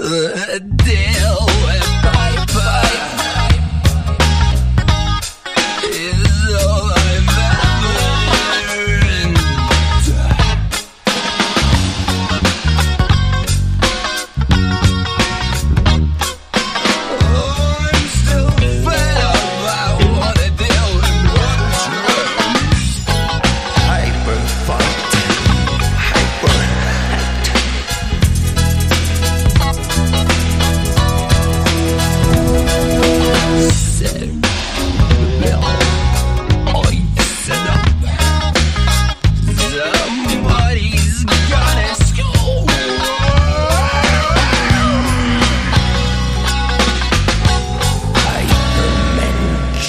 deal with bye-bye is all I've ever earned. Oh, I'm still fed up by what I deal and what I choose. Hyper fucked, hyper hacked. Set the bell, I set up. Somebody's gonna scold. Hypermensch.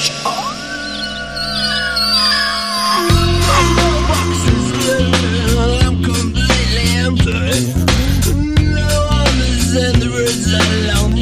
No boxes, I'm completely empty. No others and the words alone.